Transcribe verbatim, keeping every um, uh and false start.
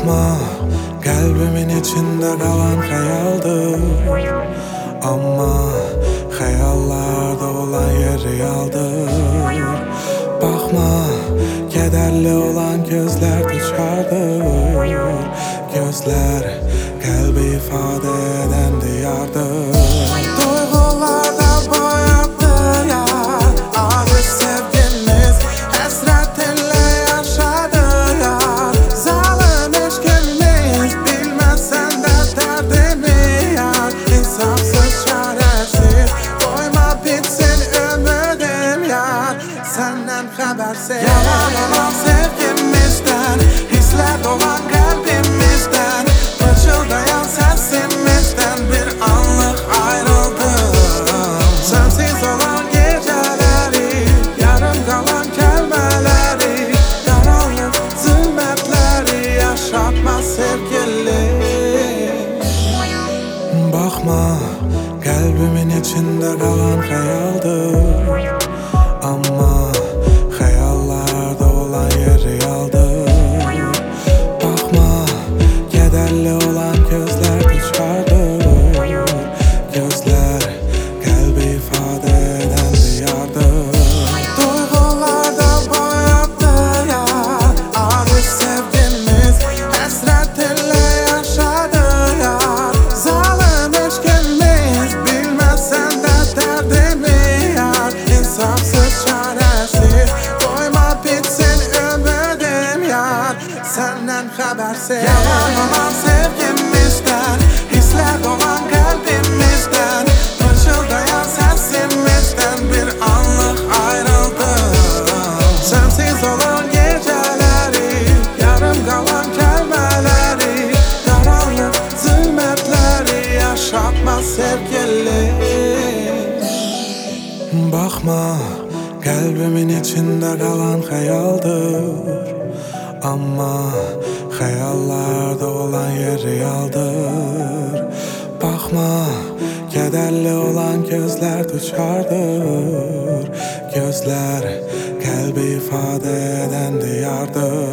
Bakma, kalbimin içinde kalan hayaldir. Ama hayallarda olan yer realdir. Bakma, kederli olan gözler dışarıdır. Gözler kalbi ifade eden diyardır. Duygularda boyattı yar, ağır sevgimiz hasretinle yaşadı yar. Zalim eşkimiz bilmezsen de derdimi yar. İnsafsız çaresiz doyma bitsin ümidim yar. Senden habersiz yalan olan sevgimizden, hisler dolan kalbimizden, fırçıldayan sesimizden bir anlık ayrıldım. Sensiz olan geceleri, yarım kalan kelimeleri, karanlık zulmetleri yaşatma sevgili. Bakma, kalbimin içinde kalan hayaldir. Ama hayallarda olan yer realdir. Bakma, kederli olan gözler dışarıdır. Gözler kalbi ifade eden diyardır. Duygularda boyattı yar, ağır sevgimiz hasretinle yaşadı yar. Zalim eşkimiz bilmezsen de derdimi yar. İnsafsız çaresiz doyma bitsin ümidim yar. Senden habersiz yalan olan sevgimizden, hisler dolan kalbimizden, fırçıldayan sesimizden bir anlık ayrıldım. Sensiz olan geceleri, yarım kalan kelimeleri, karanlık zulmetleri yaşatma sevgili. Bakma, kalbimin içinde kalan hayaldir. Ama hayallarda olan yer realdir. Bakma, kederli olan gözler dışarıdır. Gözler kalbi ifade eden diyardır.